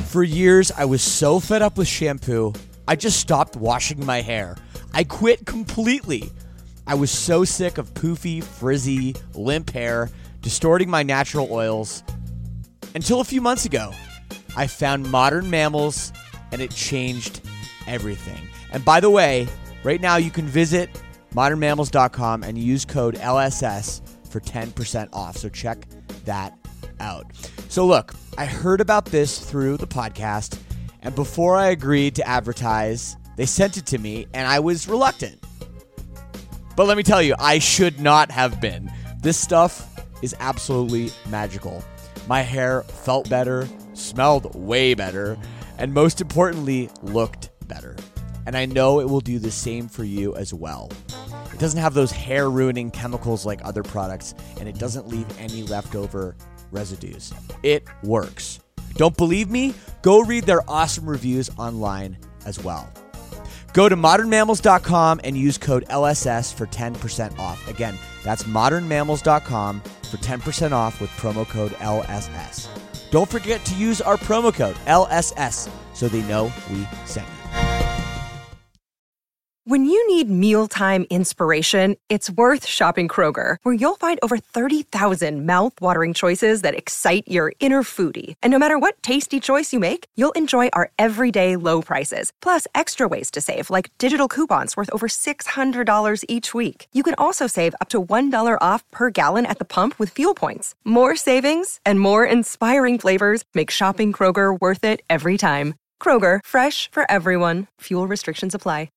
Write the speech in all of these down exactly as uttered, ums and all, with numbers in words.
For years, I was so fed up with shampoo, I just stopped washing my hair. I quit completely. I was so sick of poofy, frizzy, limp hair, distorting my natural oils. Until a few months ago, I found Modern Mammals, and it changed everything. And by the way, right now you can visit modern mammals dot com and use code L S S for ten percent off. So check that out. So look, I heard about this through the podcast, and before I agreed to advertise, they sent it to me, and I was reluctant. But let me tell you, I should not have been. This stuff is absolutely magical. My hair felt better, smelled way better, and most importantly, looked better. And I know it will do the same for you as well. It doesn't have those hair-ruining chemicals like other products, and it doesn't leave any leftover residues. It works. Don't believe me? Go read their awesome reviews online as well. Go to modern mammals dot com and use code L S S for ten percent off. Again, that's modern mammals dot com for ten percent off with promo code L S S. Don't forget to use our promo code L S S so they know we sent you. When you need mealtime inspiration, it's worth shopping Kroger, where you'll find over thirty thousand mouth-watering choices that excite your inner foodie. And no matter what tasty choice you make, you'll enjoy our everyday low prices, plus extra ways to save, like digital coupons worth over six hundred dollars each week. You can also save up to one dollar off per gallon at the pump with fuel points. More savings and more inspiring flavors make shopping Kroger worth it every time. Kroger, fresh for everyone. Fuel restrictions apply.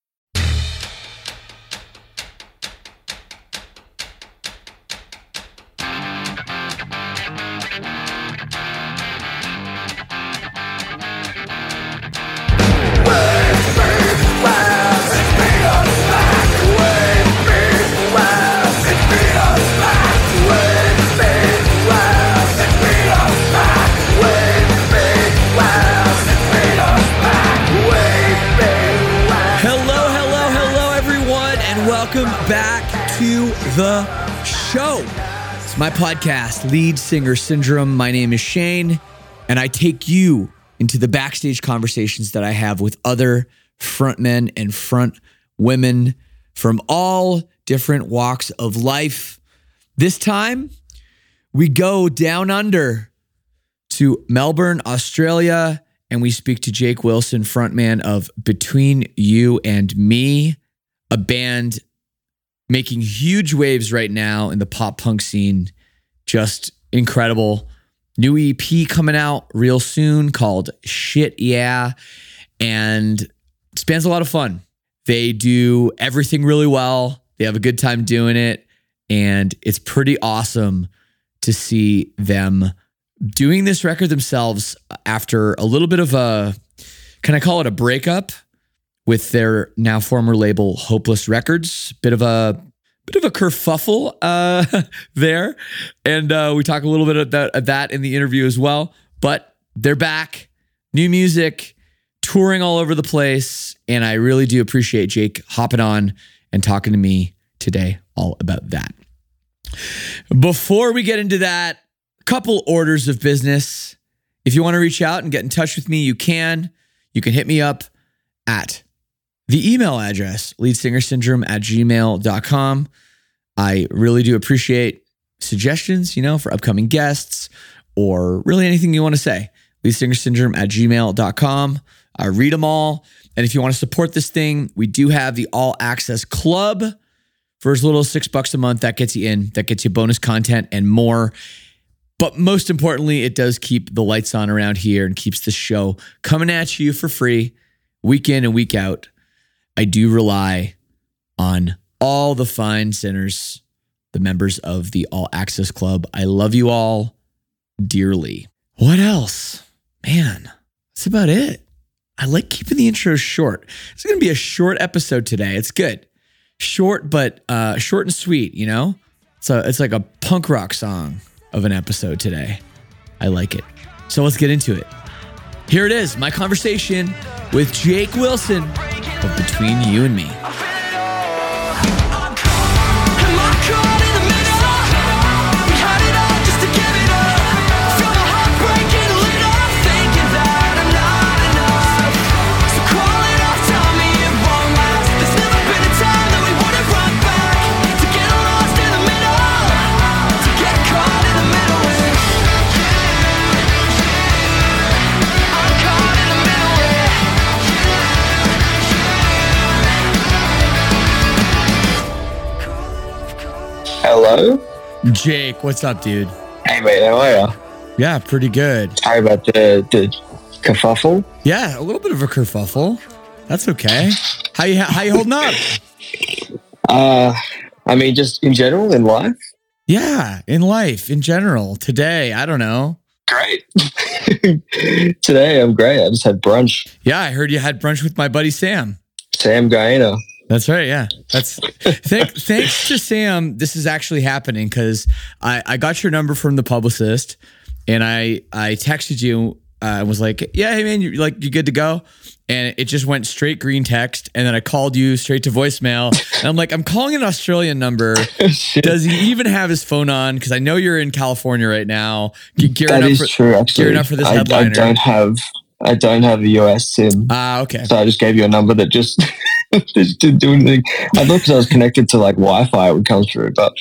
Welcome back to the show. It's my podcast, Lead Singer Syndrome. My name is Shane, and I take you into the backstage conversations that I have with other frontmen and front women from all different walks of life. This time, we go down under to Melbourne, Australia, and we speak to Jake Wilson, frontman of Between You and Me, a band making huge waves right now in the pop punk scene. Just incredible. New E P coming out real soon called Shit Yeah. And this band's a lot of fun. They do everything really well. They have a good time doing it. And it's pretty awesome to see them doing this record themselves after a little bit of a, can I call it a breakup? With their now former label, Hopeless Records. Bit of a bit of a kerfuffle uh, there. And uh, we talk a little bit of that, of that in the interview as well. But they're back, new music, touring all over the place. And I really do appreciate Jake hopping on and talking to me today all about that. Before we get into that, a couple orders of business. If you want to reach out and get in touch with me, you can. You can hit me up at the email address, leadsingersyndrome at gmail dot com. I really do appreciate suggestions, you know, for upcoming guests or really anything you want to say. leadsingersyndrome at gmail dot com. I read them all. And if you want to support this thing, we do have the All Access Club for as little as six bucks a month. That gets you in. That gets you bonus content and more. But most importantly, it does keep the lights on around here and keeps the show coming at you for free week in and week out. I do rely on all the fine sinners, the members of the All Access Club. I love you all dearly. What else? Man, that's about it. I like keeping the intro short. It's going to be a short episode today. It's good. Short, but uh, short and sweet, you know? So it's like a punk rock song of an episode today. I like it. So let's get into it. Here it is, my conversation with Jake Wilson of Between You and Me. Just to give it up, feel my heart breaking, lit up, thinking that I'm not Hello? Jake, what's up, dude? Hey, mate, how are you? Yeah, pretty good. Sorry about the, the kerfuffle. Yeah, a little bit of a kerfuffle. That's okay. How you how you holding up? Uh, I mean, just in general, in life? Yeah, in life, in general. Today, I don't know. Great. Today, I'm great. I just had brunch. Yeah, I heard you had brunch with my buddy Sam. Sam Gaina. That's right. Yeah, that's th- thanks to Sam. This is actually happening because I, I got your number from the publicist, and I I texted you. I uh, was like, yeah, hey man, you like you good to go? And it just went straight green text, and then I called you straight to voicemail. And I'm like, I'm calling an Australian number. Does he even have his phone on? Because I know you're in California right now. Gearing that up is for, true. Actually, gearing up for this I, headliner. I don't have I don't have a U S SIM. Ah, uh, okay. So I just gave you a number that just, just didn't do anything. I thought because I was connected to like Wi-Fi, it would come through, but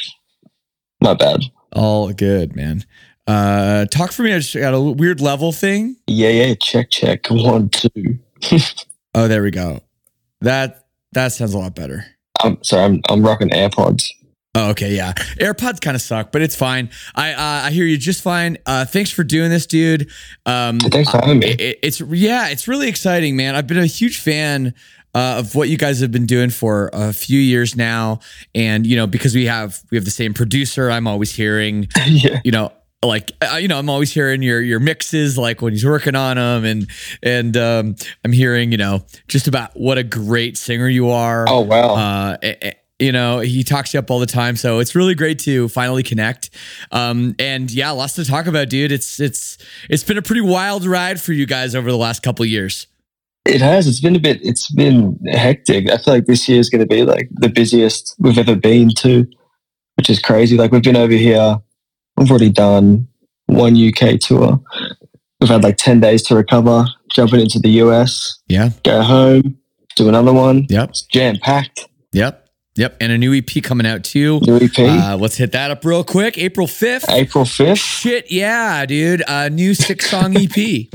my bad. All good, man. Uh, talk for me. I just got a weird level thing. Yeah, yeah. Check, check. One, two. Oh, there we go. That that sounds a lot better. I'm sorry. I'm I'm rocking AirPods. Oh, okay, yeah. AirPods kind of suck, but it's fine. I uh, I hear you just fine. Uh, thanks for doing this, dude. Um, thanks for having me. It, it's yeah, it's really exciting, man. I've been a huge fan uh, of what you guys have been doing for a few years now, and you know, because we have we have the same producer, I'm always hearing, yeah. you know. Like, uh, you know, I'm always hearing your your mixes, like when he's working on them, and and um, I'm hearing, you know, just about what a great singer you are. Oh wow! Uh, it, it, you know, he talks you up all the time, so it's really great to finally connect. Um, and yeah, lots to talk about, dude. It's it's it's been a pretty wild ride for you guys over the last couple of years. It has. It's been a bit. It's been hectic. I feel like this year is going to be like the busiest we've ever been to, which is crazy. Like we've been over here. We've already done one U K tour. We've had like ten days to recover, jumping into the U S. Yeah. Go home, do another one. Yep. It's jam-packed. Yep. Yep. And a new E P coming out too. New E P. Uh, let's hit that up real quick. April fifth. April fifth. Shit, yeah, dude. A new six-song E P.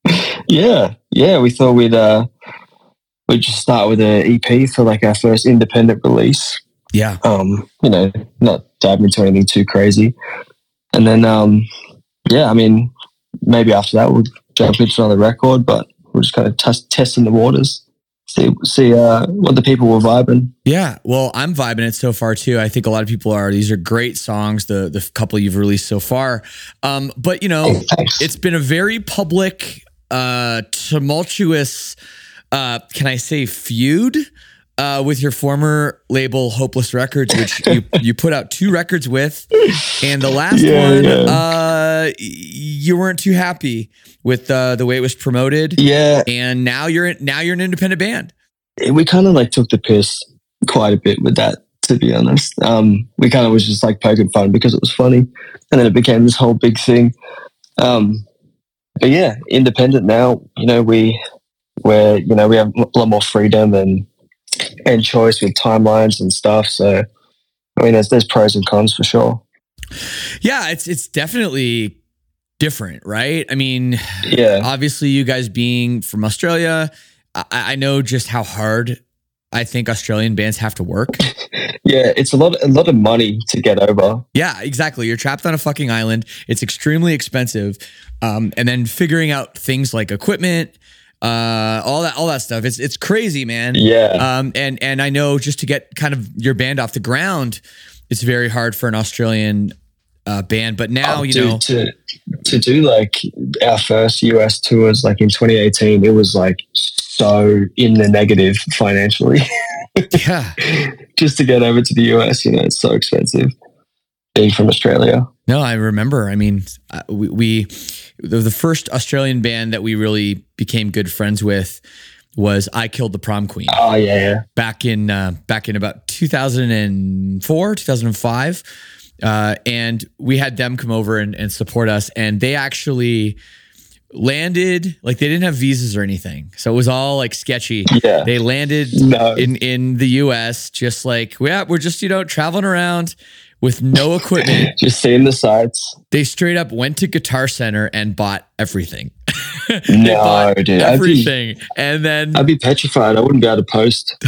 yeah. Yeah, we thought we'd, uh, we'd just start with an E P for like our first independent release. Yeah. Um, you know, not diving into anything too crazy. And then, um, yeah, I mean, maybe after that we'll jump into another record, but we're just kind of test, testing the waters, see see uh, what the people were vibing. Yeah, well, I'm vibing it so far too. I think a lot of people are. These are great songs, the the couple you've released so far. Um, but you know, oh, it's been a very public, uh, tumultuous, uh, can I say, feud uh, with your former label, Hopeless Records, which you you put out two records with, and the last yeah, one, yeah. Uh, you weren't too happy with uh, the way it was promoted. Yeah, and now you're in, now you're an independent band. We kind of like took the piss quite a bit with that, to be honest. Um, we kind of was just like poking fun because it was funny, and then it became this whole big thing. Um, but yeah, independent now. You know, we we're you know we have a lot more freedom and. and choice with timelines and stuff. So, I mean, there's, there's pros and cons for sure. Yeah, it's it's definitely different, right? I mean, yeah. Obviously, you guys being from Australia, I, I know just how hard I think Australian bands have to work. Yeah, it's a lot, a lot of money to get over. Yeah, exactly. You're trapped on a fucking island. It's extremely expensive, um, and then figuring out things like equipment. Uh, all that, all that stuff. It's it's crazy, man. Yeah. Um, and and I know just to get kind of your band off the ground, it's very hard for an Australian uh, band. But now, oh, you dude, know, to to do like our first U S tours, like in twenty eighteen, it was like so in the negative financially. Yeah. Just to get over to the U S, you know, it's so expensive. Being from Australia. No, I remember. I mean, uh, we. we The, the first Australian band that we really became good friends with was I Killed the Prom Queen. Oh yeah, yeah. Back in uh, back in about two thousand four, two thousand five, uh, and we had them come over and, and support us, and they actually landed like they didn't have visas or anything, so it was all like sketchy. Yeah, they landed no. in in the U S just like yeah, we're just you know traveling around. With no equipment. Just seeing the sights. They straight up went to Guitar Center and bought everything. No, dude. Everything. I'd be, and then... I'd be petrified. I wouldn't be able to post. Oh,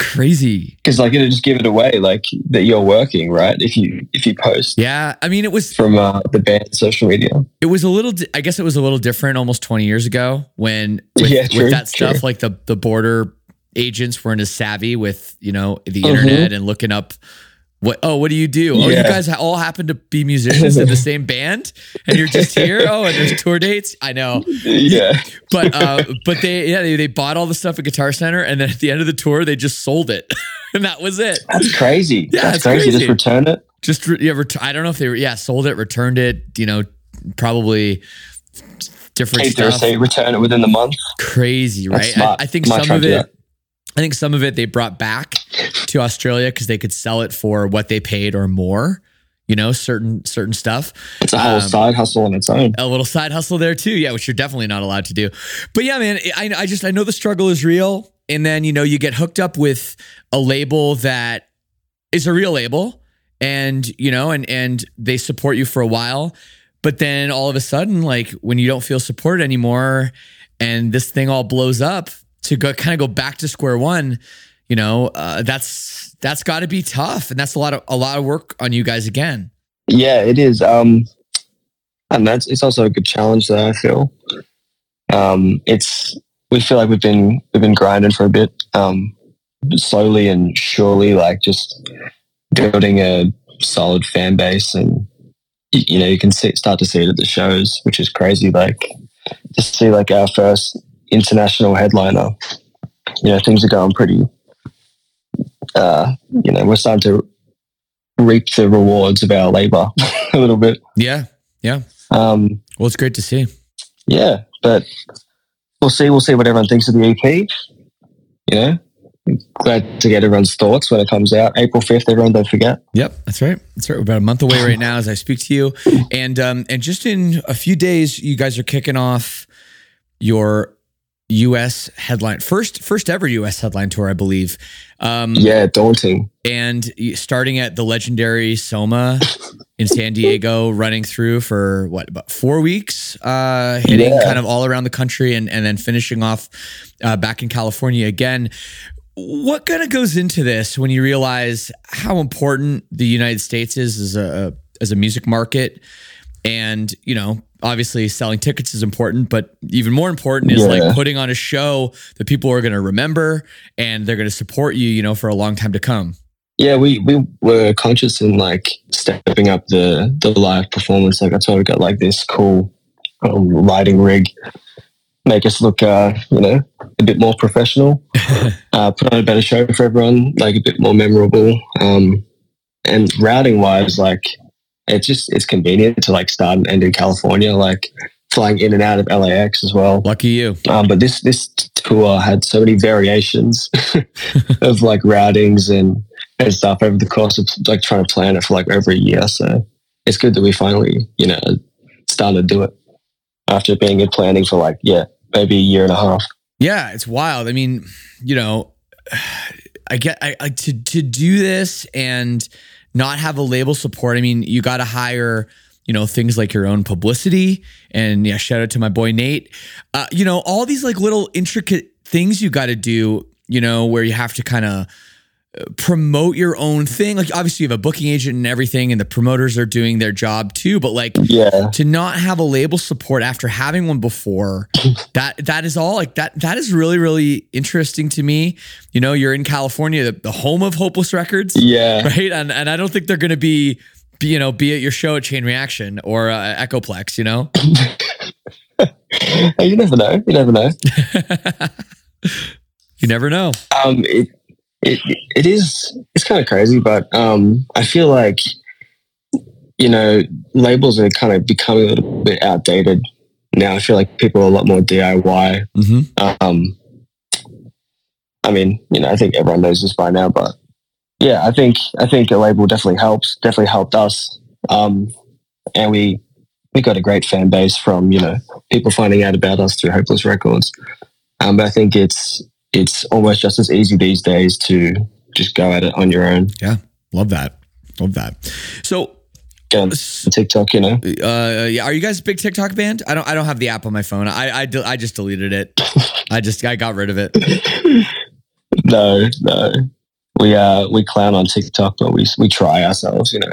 crazy. Because like it'll just give it away, like that you're working, right? If you if you post, yeah. I mean, it was from uh, the band's social media. It was a little. I guess it was a little different almost twenty years ago when with, yeah, true, with that stuff, true. like the the border agents weren't as savvy with you know the Mm-hmm. internet and looking up. What? Oh, what do you do? Oh, you Yeah. guys all happen to be musicians in the same band, and you're just here. Oh, and there's tour dates. I know, Yeah, but uh, but they yeah they, they bought all the stuff at Guitar Center, and then at the end of the tour they just sold it, and that was it. that's crazy. Yeah, that's it's crazy. crazy. Just return it. Just re- yeah, ret- I don't know if they were yeah sold it, returned it. You know, probably different Keep the stuff. receipt, return it within the month. Crazy, right? That's smart. I, I think Might some try of to do it. that. I think some of it they brought back to Australia because they could sell it for what they paid or more. You know, certain certain stuff. It's a whole Um, side hustle on its own. A little side hustle there too, yeah, which you're definitely not allowed to do. But yeah, man, I I just I know the struggle is real, and then you know you get hooked up with a label that is a real label, and you know, and and they support you for a while, but then all of a sudden, like when you don't feel supported anymore, and this thing all blows up, to go kind of go back to square one, you know, uh, that's that's got to be tough, and that's a lot of a lot of work on you guys again. Yeah, it is. Um, and that's it's also a good challenge that I feel. Um, it's we feel like we've been we've been grinding for a bit, um, slowly and surely, like just building a solid fan base, and you, you know you can see, start to see it at the shows, which is crazy. Like to see like our first international headliner, you know, things are going pretty. Uh, you know, we're starting to reap the rewards of our labor a little bit. Yeah, yeah. Um, Well, it's great to see. yeah, but we'll see. We'll see what everyone thinks of the E P. You know, glad to get everyone's thoughts when it comes out. April fifth, everyone don't forget. Yep, that's right. That's right. We're about a month away right now as I speak to you, and um, and just in a few days, you guys are kicking off your U S headline first first ever U S headline tour, I believe. Um, Yeah, daunting. and you- starting at the legendary Soma in San Diego, running through for what about four weeks, uh, hitting Yeah. kind of all around the country, and and then finishing off uh, back in California again. What kind of goes into this when you realize how important the United States is as a as a music market? And, you know, obviously selling tickets is important, but even more important is Yeah. like putting on a show that people are going to remember and they're going to support you, you know, for a long time to come. Yeah, we, we were conscious in like stepping up the, the live performance. Like that's why we got like this cool um, lighting rig, make us look, uh, you know, a bit more professional, uh, put on a better show for everyone, like a bit more memorable. Um, and routing wise, like it's just, it's convenient to like start and end in California, like flying in and out of L A X as well. Lucky you. Um, but this, this tour had so many variations of like routings and, and stuff over the course of like trying to plan it for like over a year. So it's good that we finally, you know, started to do it after being in planning for like, yeah, maybe a year and a half. Yeah, it's wild. I mean, you know, I get I, I to to do this and not have a label support. I mean, you got to hire, you know, things like your own publicity, and yeah, shout out to my boy Nate. Uh, you know, all these like little intricate things you got to do. You know, where you have to kind of promote your own thing. Like obviously you have a booking agent and everything, and the promoters are doing their job too, but like Yeah. to not have a label support after having one before, that that is all like that that is really, really interesting to me. You know, you're in California, the, the home of Hopeless Records. Yeah. Right. And and I don't think they're gonna be, be you know, be at your show at Chain Reaction or uh, Echoplex, you know? You never know. You never know. You never know. Um, it, it, it is, it's kind of crazy, but um, I feel like, you know, labels are kind of becoming a little bit outdated now. I feel like people are a lot more D I Y. Mm-hmm. Um, I mean, you know, I think everyone knows this by now, but yeah, I think, I think a label definitely helps, definitely helped us. Um, and we, we got a great fan base from, you know, people finding out about us through Hopeless Records. Um, but I think it's, it's almost just as easy these days to just go at it on your own. Yeah. Love that. Love that. So, Get on TikTok, you know. Uh, yeah. Are you guys a big TikTok band? I don't. I don't have the app on my phone. I I, de- I just deleted it. I just I got rid of it. No, no. we uh we clown on TikTok, but we we try ourselves, you know.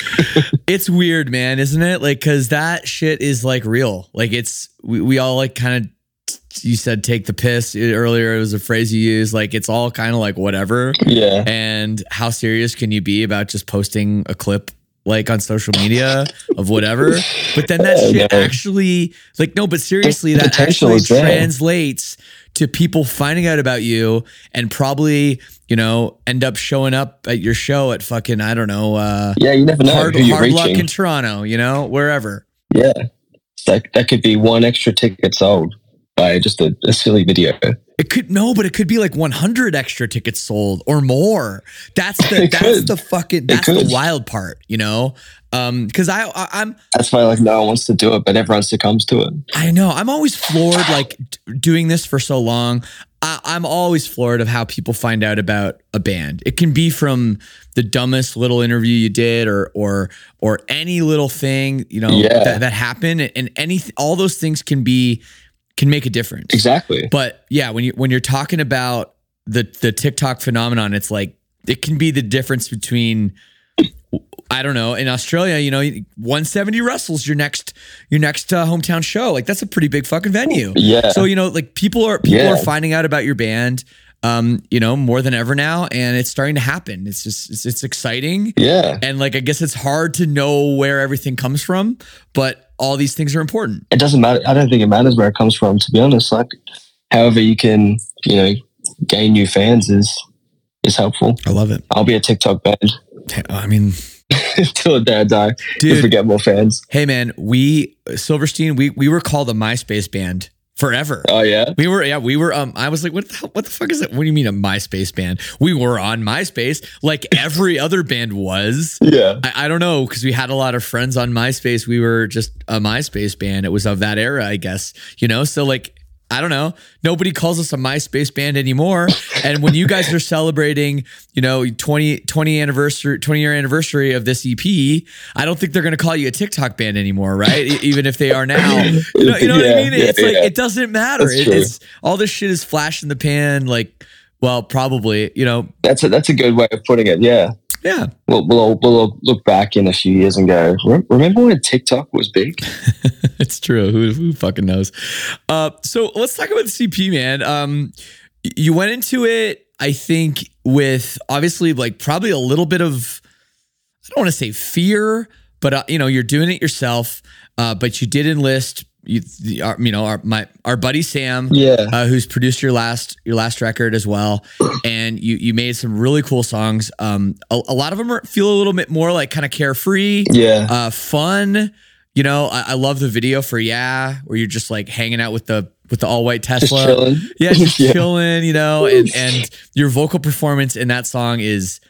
It's weird, man, isn't it? Like, cause that shit is like real. Like it's we, we all like kind of, you said take the piss earlier. It was a phrase you used. Like it's all kind of like whatever. Yeah. And how serious can you be about just posting a clip like on social media of whatever? But then that Oh, shit no. actually, like, no, but seriously, The that potential actually is there. translates to people finding out about you and probably, you know, end up showing up at your show at fucking, I don't know, uh, Yeah, you never know hard, who you're hard luck reaching. in Toronto, you know, wherever. Yeah, that that could be one extra ticket sold by just a, a silly video. It could no, but it could be like one hundred extra tickets sold or more. That's the It that's could. the fucking It that's the could. wild part, you know. Um, because I, I I'm That's why like no one wants to do it, but everyone succumbs to it. I know I'm always floored. Like d- doing this for so long, I, I'm always floored of how people find out about a band. It can be from the dumbest little interview you did, or or or any little thing, you know, Yeah. that that happened, and any all those things can be can make a difference. Exactly. But yeah, when you when you're talking about the the TikTok phenomenon, it's like it can be the difference between, I don't know, in Australia, you know, one seventy Russell's your next your next uh, hometown show. Like that's a pretty big fucking venue. Yeah. So you know, like people are people Yeah. are finding out about your band, um, you know, more than ever now, and it's starting to happen. It's just it's, it's exciting. Yeah. And like I guess it's hard to know where everything comes from, but all these things are important. It doesn't matter. I don't think it matters where it comes from, to be honest. Like, however you can, you know, gain new fans is is helpful. I love it. I'll be a TikTok band I mean, till the day I die. Dude. If we get more fans. hey man, we Silverstein, we we were called a MySpace band forever. Oh yeah. We were, yeah, we were. Um, I was like, what the hell, what the fuck is that? What do you mean a MySpace band? We were on MySpace, like every other band was. Yeah. I, I don't know, because we had a lot of friends on MySpace. We were just a MySpace band. It was of that era, I guess. You know, so like, I don't know. Nobody calls us a MySpace band anymore. And when you guys are celebrating, you know, twenty, twenty anniversary, twenty year anniversary of this E P, I don't think they're going to call you a TikTok band anymore, right? E- Even if they are now. You know, you know what I Yeah, mean? yeah, It's like, yeah. it doesn't matter. That's It, true. it's all this shit is flash in the pan. Like, well, probably, you know, That's a that's a good way of putting it. Yeah. yeah. We'll we'll, we'll look back in a few years and go, "Rem- remember when TikTok was big? It's true. Who, who fucking knows? Uh, so let's talk about the C P, man. Um, y- you went into it, I think, with obviously like probably a little bit of, I don't want to say fear, but uh, you know, you're doing it yourself. Uh, but you did enlist, you, the, our, you know, our my our buddy Sam, Yeah. uh, who's produced your last your last record as well, and you you made some really cool songs. Um, a, a lot of them are, feel a little bit more like kind of carefree, Yeah. uh, fun. You know, I, I love the video for Yeah, where you're just like hanging out with the with the all white Just Tesla. chilling. Yeah, just Yeah. chilling, you know, and and your vocal performance in that song is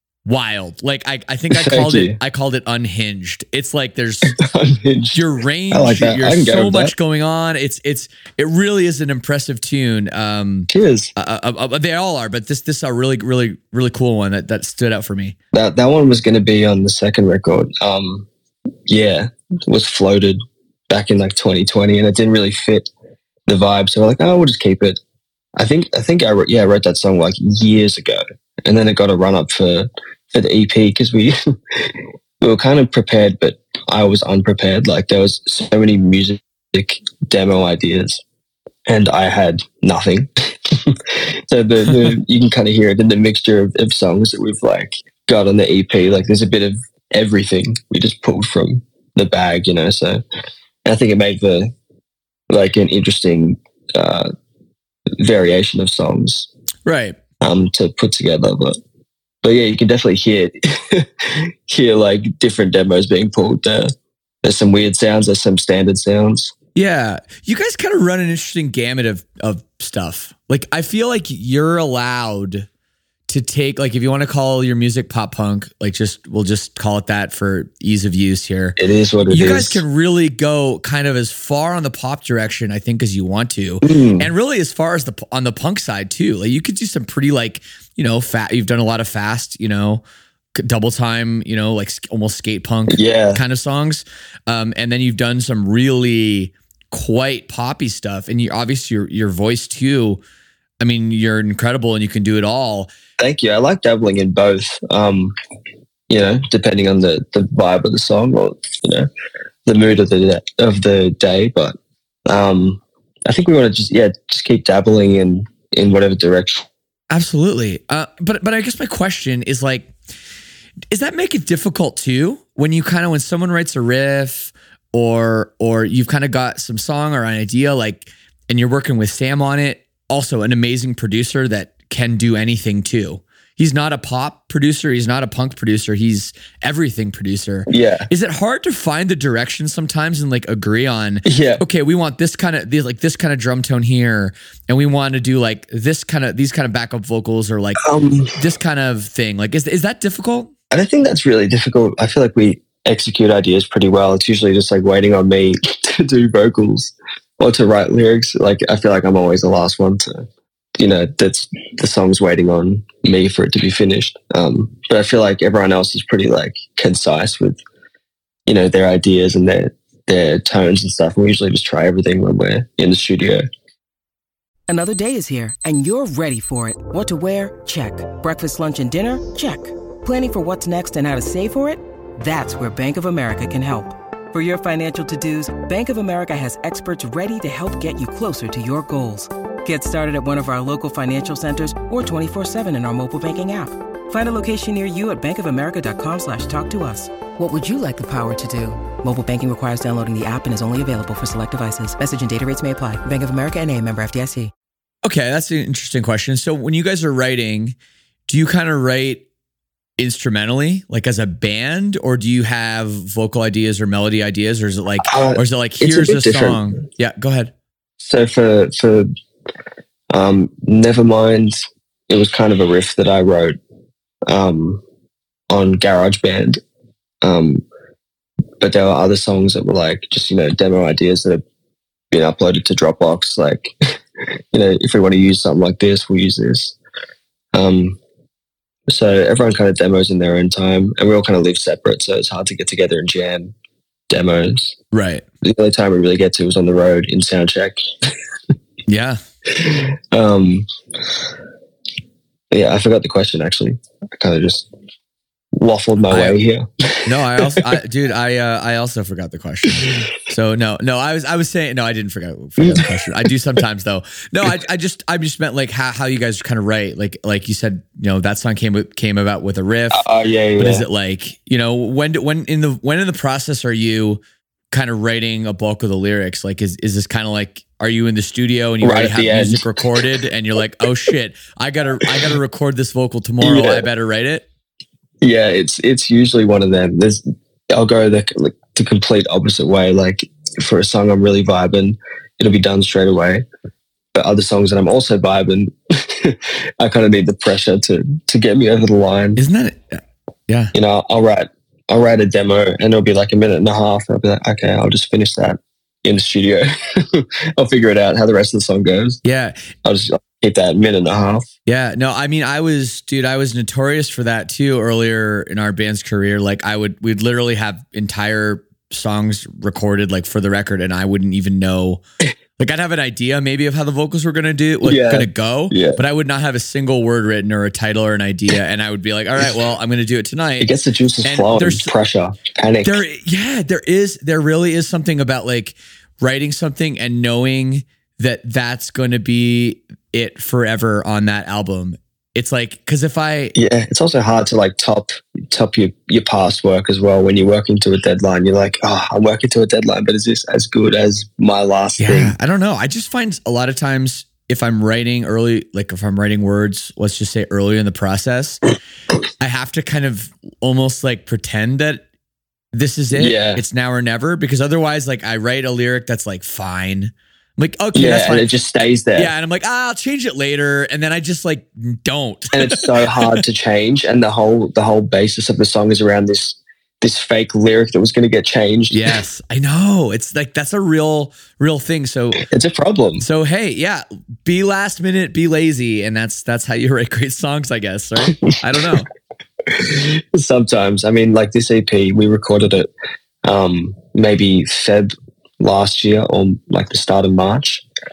wild. Like I, I think I Thank called you. it I called it unhinged. It's like there's Unhinged. your range, I like that. you're I can go so with much that. going on. It's it's it really is an impressive tune. Um Cheers. uh, uh, uh, they all are, but this this is a really really really cool one that that stood out for me. That that one was going to be on the second record. Um, yeah, it was floated back in like twenty twenty, and it didn't really fit the vibe. So we're like, oh, we'll just keep it. I think I think I wrote, yeah I wrote that song like years ago, and then it got a run up for for the E P because we we were kind of prepared, but I was unprepared. Like there was so many music demo ideas, and I had nothing. So the, the you can kind of hear it in the mixture of, of songs that we've like got on the E P. Like there's a bit of everything we just pulled from the bag, you know. So I think it made the like an interesting uh, variation of songs Right. um, to put together. But but yeah, you can definitely hear hear like different demos being pulled there. There's some weird sounds. There's some standard sounds. Yeah. You guys kind of run an interesting gamut of, of stuff. Like, I feel like you're allowed to take, like, if you want to call your music pop punk, like, just, we'll just call it that for ease of use here. It is what it is. You guys can really go kind of as far on the pop direction, I think, as you want to. Mm. And really as far as the, on the punk side too. Like, you could do some pretty, like, you know, fat, you've done a lot of fast, you know, double time, you know, like sk- almost skate punk Yeah. kind of songs. Um, and then you've done some really quite poppy stuff, and you obviously your your voice too. I mean, you're incredible and you can do it all. Thank you. I like dabbling in both. Um, you know, depending on the, the vibe of the song or, you know, the mood of the of the day. But um, I think we want to just yeah, just keep dabbling in in whatever direction. Absolutely. Uh, but but I guess my question is like, does that make it difficult too when you kind of when someone writes a riff or or you've kind of got some song or an idea like, and you're working with Sam on it, also an amazing producer that can do anything too. He's not a pop producer. He's not a punk producer. He's everything producer. Yeah. Is it hard to find the direction sometimes and like agree on, yeah. okay, we want this kind of, like this kind of drum tone here. And we want to do like this kind of, these kind of backup vocals or like um, this kind of thing. Like, is, is that difficult? I don't think that's really difficult. I feel like we execute ideas pretty well. It's usually just like waiting on me to do vocals or to write lyrics. Like, I feel like I'm always the last one to, you know, that's the song's waiting on me for it to be finished. Um, but I feel like everyone else is pretty like concise with, you know, their ideas and their, their tones and stuff. And we usually just try everything when we're in the studio. Another day is here and you're ready for it. What to wear? Check. Breakfast, lunch, and dinner? Check. Planning for what's next and how to save for it? That's where Bank of America can help. For your financial to-dos, Bank of America has experts ready to help get you closer to your goals. Get started at one of our local financial centers or twenty-four seven in our mobile banking app. Find a location near you at bankofamerica.com slash talk to us. What would you like the power to do? Mobile banking requires downloading the app and is only available for select devices. Message and data rates may apply. Bank of America N A, member F D I C. Okay, that's an interesting question. So when you guys are writing, do you kind of write instrumentally, like as a band, or do you have vocal ideas or melody ideas, or is it like, uh, or is it like here's a, a song? Different. Yeah, go ahead. So for for um, Nevermind, it was kind of a riff that I wrote um, on GarageBand, um, but there were other songs that were like just you know demo ideas that have been uploaded to Dropbox. Like you know, if we want to use something like this, we'll use this. Um, So everyone kind of demos in their own time, and we all kind of live separate, so it's hard to get together and jam demos. Right. The only time we really get to was on the road in soundcheck. Yeah. Um. Yeah, I forgot the question. Actually, I kind of just waffled my I, way here. No, I also, I, dude, I uh, I also forgot the question. So no, no, I was I was saying no, I didn't forget, forget the question. I do sometimes though. No, I I just I just meant like how how you guys kind of write. Like like you said, you know, that song came came about with a riff. Oh uh, yeah, yeah. But is it like you know when when in the when in the process are you kind of writing a bulk of the lyrics? Like is is this kind of like are you in the studio and you right already have music recorded and you're like oh shit I gotta I gotta record this vocal tomorrow. Yeah. I better write it. Yeah, it's it's usually one of them. There's I'll go the like, the complete opposite way. Like for a song I'm really vibing, it'll be done straight away. But other songs that I'm also vibing, I kind of need the pressure to to get me over the line. Isn't that it? Yeah. You know, I'll write I'll write a demo and it'll be like a minute and a half. And I'll be like, okay, I'll just finish that in the studio. I'll figure it out how the rest of the song goes. Yeah. I'll just I'll hit that minute and a half. Yeah, no, I mean, I was, dude, I was notorious for that too earlier in our band's career. Like I would, we'd literally have entire songs recorded like for the record and I wouldn't even know, like I'd have an idea maybe of how the vocals were going to do, like yeah. going to go, yeah. but I would not have a single word written or a title or an idea. And I would be like, all right, well, I'm going to do it tonight. It gets the juices and flowing, there's pressure, panic. There, yeah, there is, there really is something about like writing something and knowing that that's going to be it forever on that album. It's like, because if I... Yeah, it's also hard to like top top your, your past work as well. When you're working to a deadline, you're like, oh, I'm working to a deadline, but is this as good as my last yeah, thing? I don't know. I just find a lot of times if I'm writing early, like if I'm writing words, let's just say early in the process, I have to kind of almost like pretend that this is it. Yeah. It's now or never, because otherwise like I write a lyric that's like fine. I'm like, okay, yeah, that's fine. And it just stays there. Yeah, and I'm like, ah, I'll change it later, and then I just like don't. And it's so hard to change, and the whole the whole basis of the song is around this this fake lyric that was going to get changed. Yes, I know. It's like that's a real real thing. So it's a problem. So hey, yeah, be last minute, be lazy, and that's that's how you write great songs, I guess. Right? I don't know. Sometimes, I mean, like this E P, we recorded it um, maybe Feb last year or like the start of March,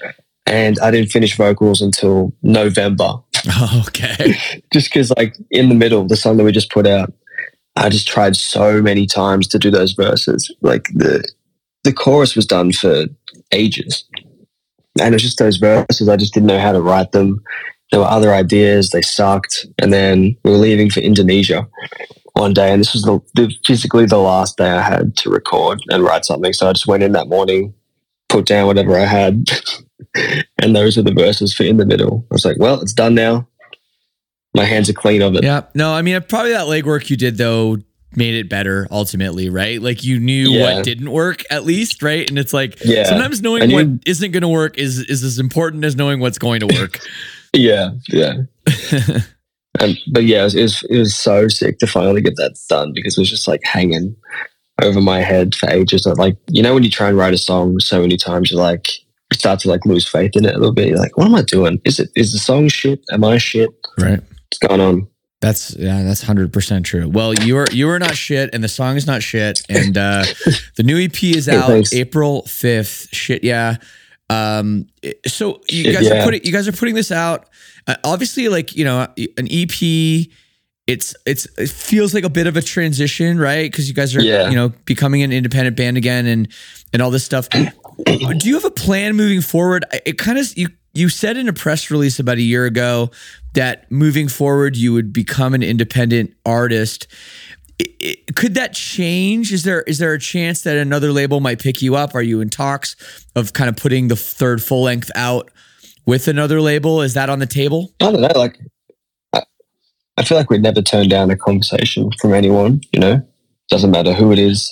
and I didn't finish vocals until November. Oh, okay. Just because, like, in the middle, the song that we just put out, I just tried so many times to do those verses. Like, the the chorus was done for ages. And it was just those verses, I just didn't know how to write them. There were other ideas, they sucked. And then we were leaving for Indonesia one day, and this was the, the physically the last day I had to record and write something. So I just went in that morning, put down whatever I had, and those are the verses for In the Middle. I was like, well, it's done now. My hands are clean of it. Yeah. No, I mean, probably that legwork you did, though, made it better ultimately, right? Like, you knew Yeah. what didn't work at least, right? And it's like, Yeah. sometimes knowing I knew- what isn't going to work is is as important as knowing what's going to work. Yeah, yeah. and, but yeah, it was, it was it was so sick to finally get that done, because it was just like hanging over my head for ages. Like, you know, when you try and write a song so many times, you're like, you start to like lose faith in it a little bit. You're like, what am I doing? Is it is the song shit? Am I shit? Right. What's going on? That's yeah, that's one hundred percent true. Well, you are you are not shit, and the song is not shit, and uh, the new E P is out Thanks. April fifth. Shit, yeah. Um, so you Shit, guys yeah. are putting you guys are putting this out. Uh, obviously, like, you know, an E P. It's it's it feels like a bit of a transition, right? Because you guys are Yeah. you know becoming an independent band again, and and all this stuff. Do you have a plan moving forward? It kind of you you said in a press release about a year ago that moving forward you would become an independent artist. It, it, could that change? Is there is there a chance that another label might pick you up? Are you in talks of kind of putting the third full length out with another label? Is that on the table? I don't know. Like, I, I feel like we'd never turn down a conversation from anyone. You know, doesn't matter who it is.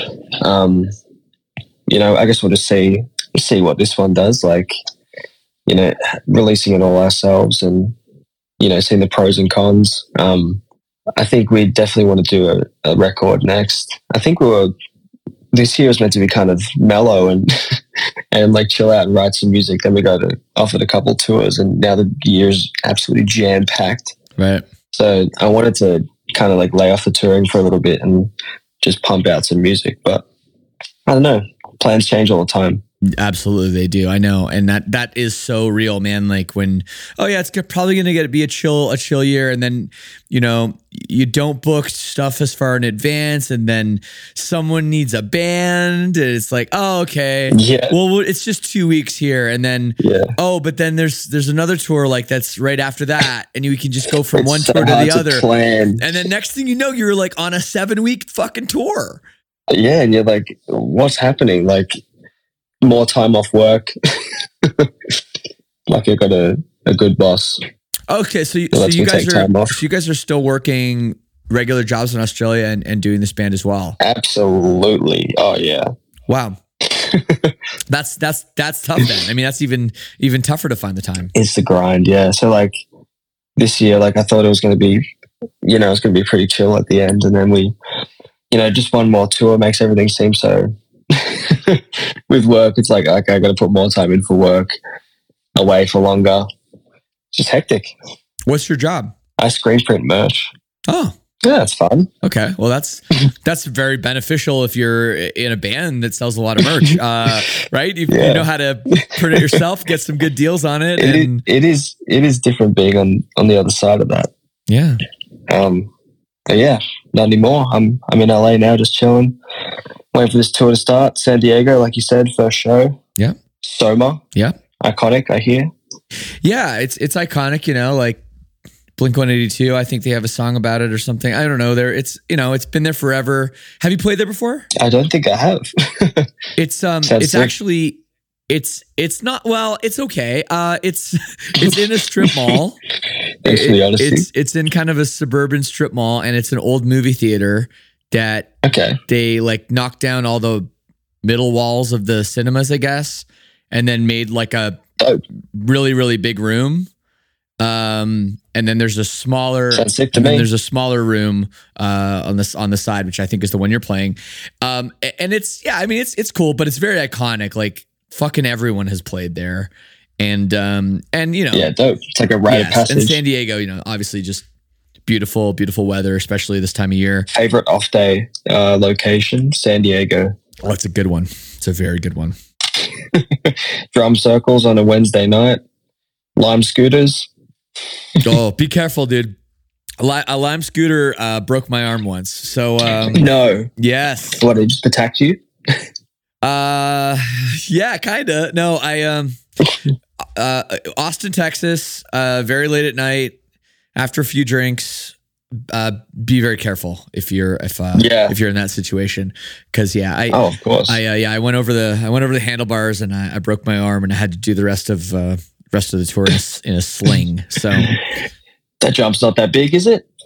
Um, you know, I guess we'll just see see what this one does. Like, you know, releasing it all ourselves and, you know, seeing the pros and cons. Um, I think we definitely want to do a, a record next. I think we were, this year was meant to be kind of mellow and and like chill out and write some music. Then we got to, offered a couple tours, and now the year's absolutely jam packed. Right. So I wanted to kind of like lay off the touring for a little bit and just pump out some music. But I don't know, plans change all the time. Absolutely, they do. I know, and that that is so real, man. Like when, oh yeah, it's g- probably going to get be a chill a chill year, and then you know you don't book stuff as far in advance, and then someone needs a band, and it's like, oh okay, Yeah. well it's just two weeks here, and then Yeah. oh, but then there's there's another tour like that's right after that, and you can just go from It's one so tour to hard the other, plan. and then next thing you know, you're like on a seven week fucking tour. Yeah, and you're like, what's happening? Like, more time off work. Like, I got a, a good boss. Okay, so, you- Well, so lets you me guys take are time off. so you guys are still working regular jobs in Australia and, and doing this band as well. Absolutely. Oh yeah. Wow, that's that's that's tough. Then I mean, that's even even tougher to find the time. It's the grind. Yeah. So like this year, like I thought it was going to be, you know, it was going to be pretty chill at the end, and then we, you know, just one more tour makes everything seem so. With work, it's like, okay, I got to put more time in for work, away for longer. It's just hectic. What's your job? I screen print merch. Oh, Yeah, it's fun. okay. Well, that's that's very beneficial if you're in a band that sells a lot of merch, uh, right? You, Yeah. you know how to print it yourself, get some good deals on it, It, and is, it is it is different being on on the other side of that. yeah. Um, but yeah, not anymore. I'm I'm in L A now, just chilling, waiting for this tour to start. San Diego, like you said, first show. Yeah. Soma, Yeah. iconic. I hear. Yeah, it's it's iconic, you know, like Blink one eighty-two, I think they have a song about it or something. I don't know. There it's you know, it's been there forever. Have you played there before? I don't think I have. It's um Sounds it's sick. actually it's it's not well, it's okay. Uh it's it's in a strip mall. Thanks for the It- honesty. it's it's in kind of a suburban strip mall, and it's an old movie theater that Okay. they like knocked down all the middle walls of the cinemas, I guess, and then made like a Dope. really really big room. Um, and then there's a smaller, Sounds sick to and then me. there's a smaller room uh, on this on the side, which I think is the one you're playing. Um, a- and it's yeah, I mean it's it's cool, but it's very iconic. Like fucking everyone has played there, and um, and you know, Yeah, dope. It's like a rite of yes, passage. and San Diego, you know, obviously just beautiful, beautiful weather, especially this time of year. Favorite off day uh, location, San Diego. Oh, it's a good one. It's a very good one. drum circles on a Wednesday night, lime scooters. Oh, be careful, dude. A, li- a lime scooter uh, broke my arm once. So um, no, yes. What, it just attacked you? uh, yeah, kind of. No, I um, uh, Austin, Texas. Uh, very late at night, after a few drinks. Uh, be very careful if you're if uh, yeah. if you're in that situation, because yeah, I oh of course I uh, yeah I went over the I went over the handlebars and I, I broke my arm and I had to do the rest of uh, rest of the tour in a, in a sling. So that jump's not that big, is it?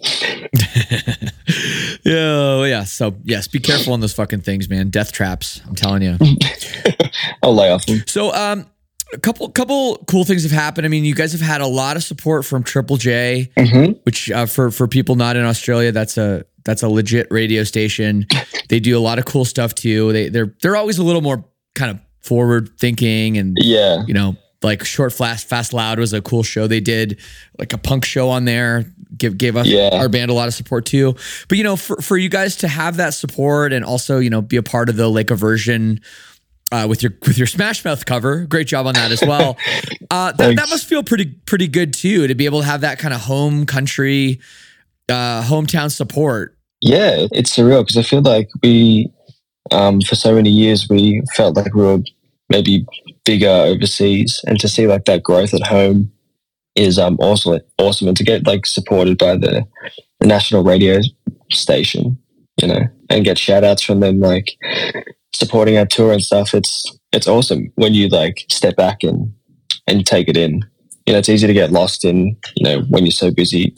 yeah, yeah. So yes, be careful on those fucking things, man. Death traps. I'm telling you. I'll lay off them. So um. A couple, couple cool things have happened. I mean, you guys have had a lot of support from Triple J, mm-hmm. which uh, for for people not in Australia, that's a that's a legit radio station. They do a lot of cool stuff too. They they're they're always a little more kind of forward thinking, and yeah, you know, like Short Fast Fast Loud was a cool show they did, like a punk show on there. Give gave us yeah. our band a lot of support too. But you know, for for you guys to have that support and also you know be a part of the Lake Aversion. Uh, with your with your Smash Mouth cover, great job on that as well. Uh, that, that must feel pretty pretty good too, to be able to have that kind of home country, uh, hometown support. Yeah, it's surreal because I feel like we, um, for so many years, we felt like we were maybe bigger overseas, and to see like that growth at home is um also awesome, and to get like supported by the the national radio station, you know, and get shout outs from them like. Supporting our tour and stuff, it's it's awesome when you like step back and and take it in. You know, it's easy to get lost in, you know, when you're so busy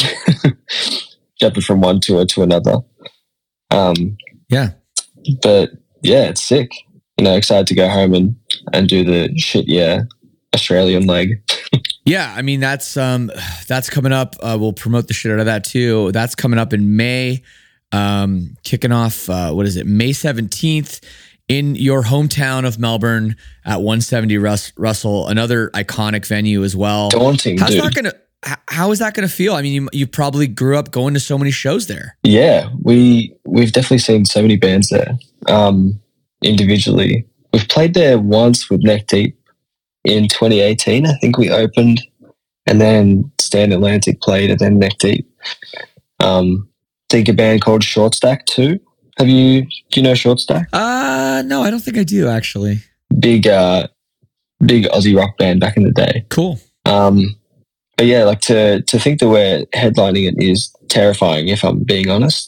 jumping from one tour to another. Um, yeah, but yeah, it's sick. You know, excited to go home and and do the shit yeah Australian leg. Yeah, I mean that's um that's coming up. Uh, we'll promote the shit out of that too. That's coming up in May. Um, kicking off. Uh, what is it? May seventeenth. In your hometown of Melbourne at one seventy Rus- Russell, another iconic venue as well. Daunting, How's dude. that gonna? How is that gonna feel? I mean, you you probably grew up going to so many shows there. Yeah, we we've definitely seen so many bands there. Um, individually, we've played there once with Neck Deep in twenty eighteen. I think we opened, and then Stand Atlantic played, and then Neck Deep. Um, I think a band called Short Stack too. Have you, do you know Short Stack? Uh, no, I don't think I do actually. Big, uh, big Aussie rock band back in the day. Cool. Um, but yeah, like to, to think that we're headlining it is terrifying if I'm being honest.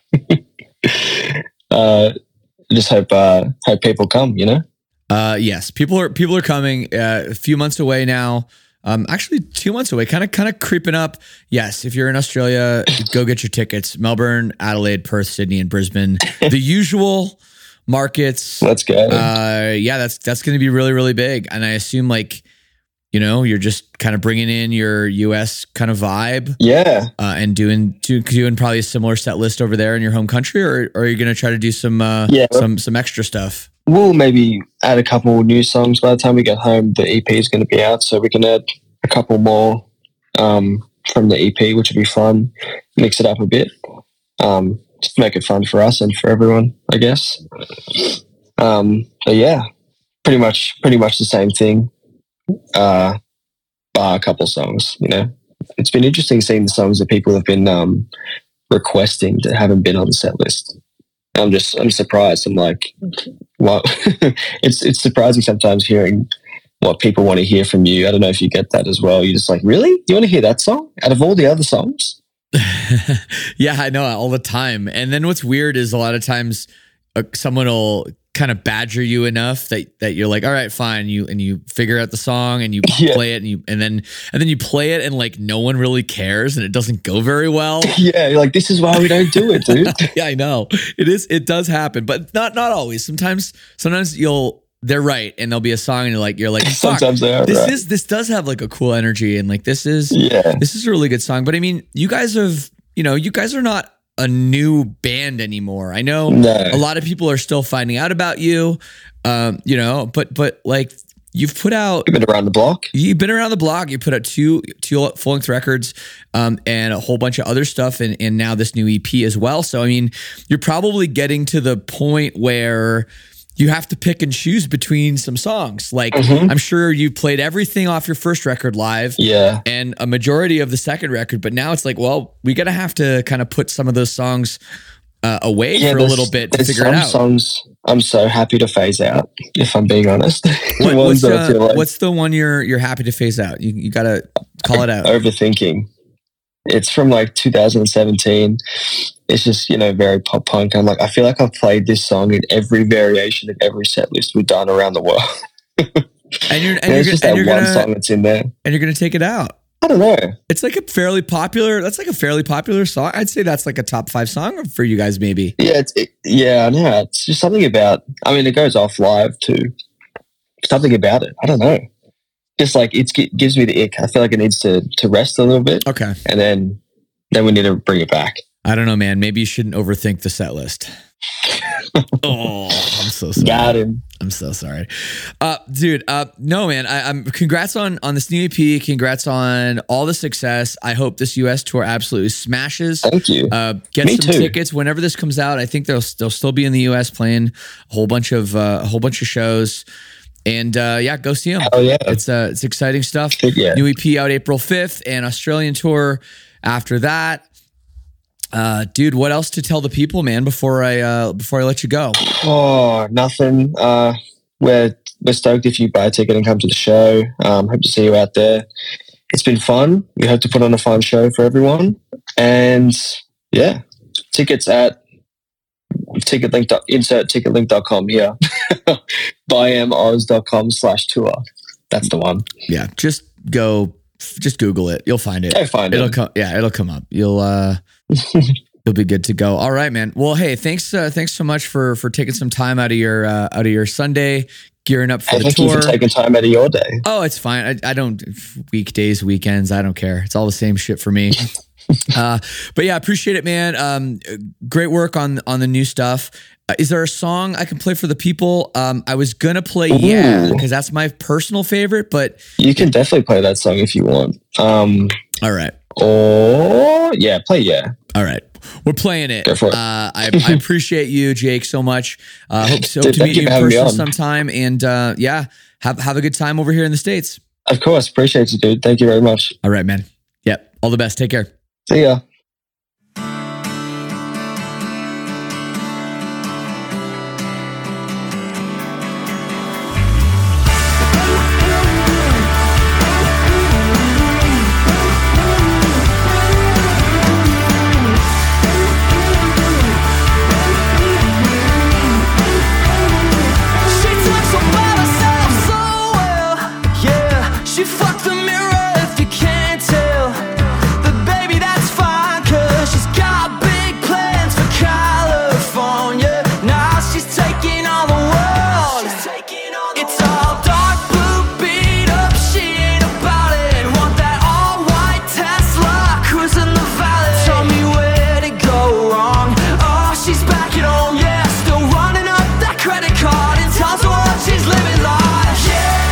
uh, just hope, uh, hope people come, you know? Uh, yes, people are, people are coming uh, a few months away now. Um, actually two months away, kind of, kind of creeping up. Yes. If you're in Australia, go get your tickets. Melbourne, Adelaide, Perth, Sydney, and Brisbane, the usual markets. Let's go. Uh, yeah, that's, that's going to be really, really big. And I assume like, you know, you're just kind of bringing in your U S kind of vibe. Yeah. Uh, and doing, do, doing probably a similar set list over there in your home country, or, or are you going to try to do some, uh, yeah. some, some extra stuff? We'll maybe add a couple new songs by the time we get home. The E P is going to be out, so we can add a couple more um, from the E P, which would be fun. Mix it up a bit, um, just to make it fun for us and for everyone, I guess. Um, but yeah, pretty much, pretty much the same thing. Uh, bar a couple songs, you know. It's been interesting seeing the songs that people have been um, requesting that haven't been on the set list. I'm just, I'm surprised. I'm like, what? it's, it's surprising sometimes hearing what people want to hear from you. I don't know if you get that as well. You're just like, really? You want to hear that song out of all the other songs? Yeah, I know all the time. And then what's weird is a lot of times uh, someone will kind of badger you enough that, that you're like, all right, fine. You, and you figure out the song and you yeah. play it and you, and then, and then you play it and like, no one really cares and it doesn't go very well. Yeah. You're like, this is why we don't do it, dude. Yeah, I know it is. It does happen, but not, not always. Sometimes, sometimes you'll, they're right. And there'll be a song and you're like, you're like, fuck, sometimes they are this right. is, this does have like a cool energy. And like, this is, yeah, this is a really good song. But I mean, you guys have, you know, you guys are not a new band anymore. I know no. a lot of people are still finding out about you, um, you know, but, but like you've put out, you've been around the block. You've been around the block. You put out two, two full length records, um, and a whole bunch of other stuff. And, and now this new E P as well. So, I mean, you're probably getting to the point where you have to pick and choose between some songs. Like Mhm. I'm sure you played everything off your first record live Yeah. and a majority of the second record, but now it's like, well, we got to have to kind of put some of those songs uh, away Yeah, for a there's- little bit to there's figure some it out. songs I'm so happy to phase out, if I'm being honest. What- Ones what's, that I feel uh, like what's the one you're you're happy to phase out? You you got to call it out. overthinking. It's from like two thousand seventeen. It's just, you know, very pop punk. I'm like, I feel like I've played this song in every variation of every set list we've done around the world. And you're and And you're, it's just gonna- that and you're one gonna song that's in there. and you're gonna take it out. I don't know. It's like a fairly popular. That's like a fairly popular song. I'd say that's like a top five song for you guys, maybe. Yeah, it's, it, yeah, I know. It's just something about, I mean, it goes off live too. Something about it. I don't know. Just like it's, it gives me the ick. I feel like it needs to, to rest a little bit. Okay. And then, then we need to bring it back. I don't know, man. Maybe you shouldn't overthink the set list. Oh, I'm so sorry. Got him. I'm so sorry, uh, dude. Uh, no, man. I, I'm congrats on on this new E P. Congrats on all the success. I hope this U S tour absolutely smashes. Thank you. Uh, get Me some too. tickets whenever this comes out. I think they'll they'll still be in the U S playing a whole bunch of uh, a whole bunch of shows. And uh, yeah, go see them. Oh yeah. It's uh, it's exciting stuff. Yeah. New E P out April fifth, and Australian tour after that. Uh, dude, what else to tell the people, man? Before I uh, before I let you go. Oh, nothing. Uh, we're we're stoked if you buy a ticket and come to the show. Um, hope to see you out there. It's been fun. We hope to put on a fun show for everyone. And yeah, tickets at ticketlink. Insert ticketlink dot com here. buy em oz dot com slash tour. That's the one. Yeah, just go, just Google it. You'll find it. Go find it'll it. come. Yeah, it'll come up. You'll uh, you'll be good to go. All right, man. Well, hey, thanks, uh, thanks so much for for taking some time out of your uh, out of your Sunday, gearing up for Hey, the thank tour. you for taking time out of your day. Oh, it's fine. I, I don't weekdays, weekends. I don't care. It's all the same shit for me. uh, but yeah, appreciate it, man. Um, great work on on the new stuff. Uh, is there a song I can play for the people? Um, I was gonna play Yeah, Ooh. because that's my personal favorite. But You can definitely play that song if you want. Um, all right, or yeah, play yeah. all right, we're playing it. Go for it. Uh, I, I appreciate you, Jake, so much. Uh, hope so Dude, to thank meet you you for in having me person on. sometime. And uh, yeah, have have a good time over here in the States. Of course, appreciate you, dude. Thank you very much. All right, man. Yep. All the best. Take care. See ya. She talks about herself so well, yeah. She fucked the mirror if you can't tell. But baby, that's fine, cause she's got big plans for California. Now she's taking on the world. It's all dark blue, beat up, she ain't about it. Want that all-white Tesla, cruising the valley. Tell me where to go wrong. Oh, she's back at home, yeah. Still running up that credit card and tells her what she's living like. Yeah,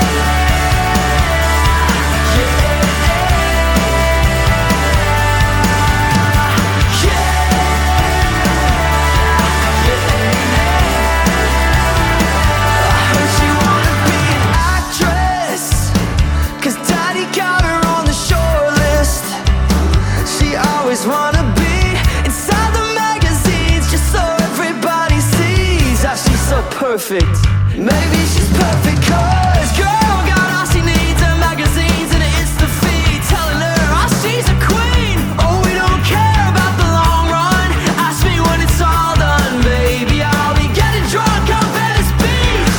I heard she wanna be an actress, 'cause daddy got her on the short list. She always wanna be inside the magazines, just so everybody sees how she's so perfect. Maybe she's perfect, cause girl got all she needs, her magazines and an Insta feed telling her, oh, she's a queen. Oh, we don't care about the long run. Ask me when it's all done, baby. I'll be getting drunk on Venice Beach.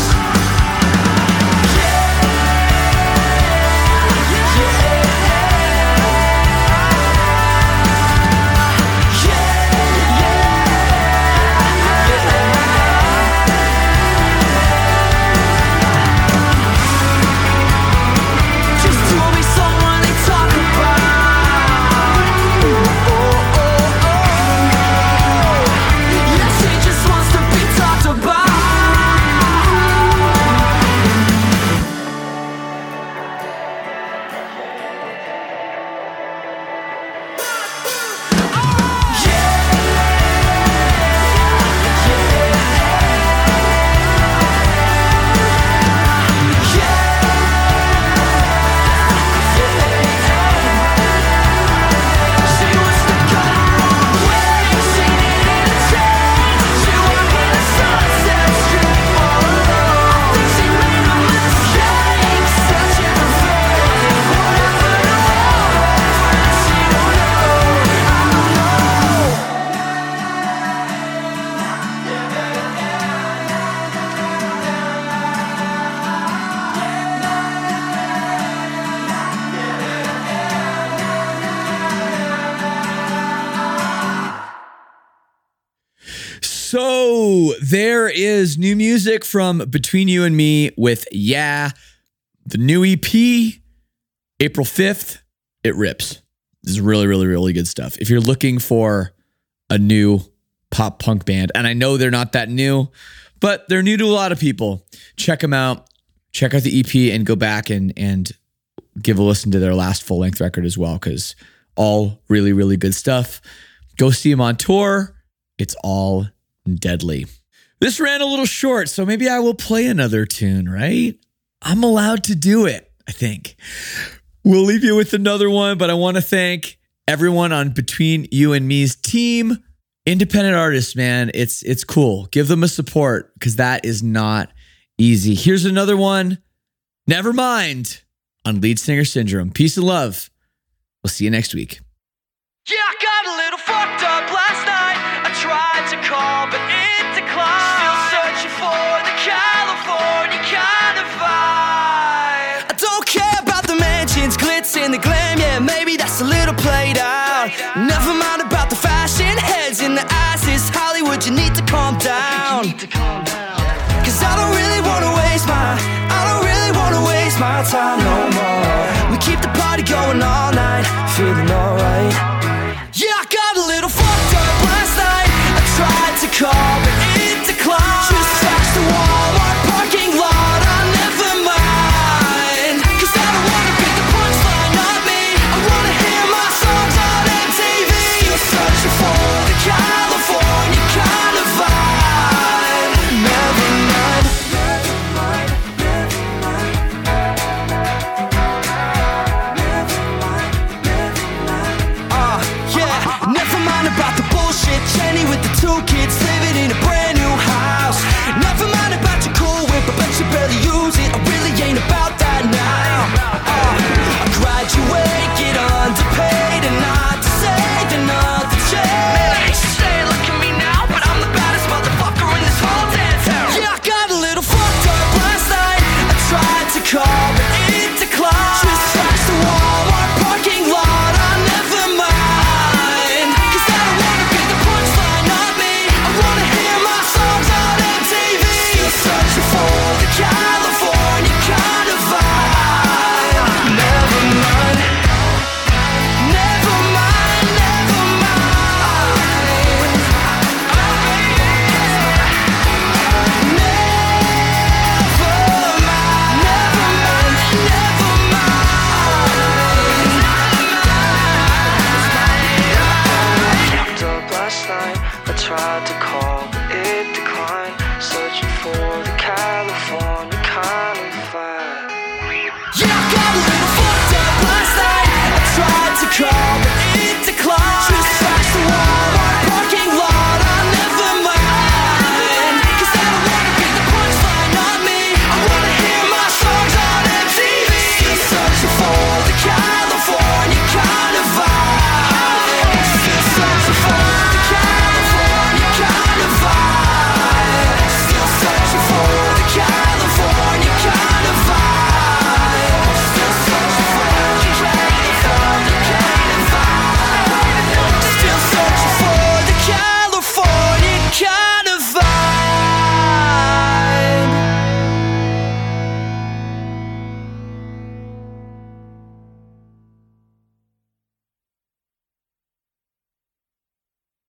So there is new music from Between You and Me with Yeah. The new E P, April fifth, it rips. This is really, really, really good stuff. If you're looking for a new pop punk band, and I know they're not that new, but they're new to a lot of people, check them out. Check out the E P and go back and, and give a listen to their last full-length record as well, because all really, really good stuff. Go see them on tour. It's all deadly. This ran a little short, so maybe I will play another tune, right? I'm allowed to do it, I think. We'll leave you with another one, but I want to thank everyone on Between You and Me's team. Independent artists, man, it's it's cool. Give them a support, because that is not easy. Here's another one. Nevermind on Lead Singer Syndrome. Peace and love. We'll see you next week. Yeah, I got a little fucked up last night. I tried to call, but it declined. Still searching for the California kind of vibe. I don't care about the mansions, glitz and the glam. Yeah, maybe that's a little played out. Never mind about the fashion, heads in the asses. Hollywood, you need to calm down. Cause I don't really wanna waste my, I don't really wanna waste my time no more. We keep the party going all night, feeling alright. Yeah, I got a little fucked up last night. I tried to call, but it declined. Just text the Walmart parking lot, I never mind. Cause I don't wanna be the punchline, not me. I wanna hear my songs on M T V. Still searching for the California kind of vibe. Never mind. Never mind, never mind. Never mind, never mind. Uh, yeah, never mind about the bullshit. Jenny with the two kids.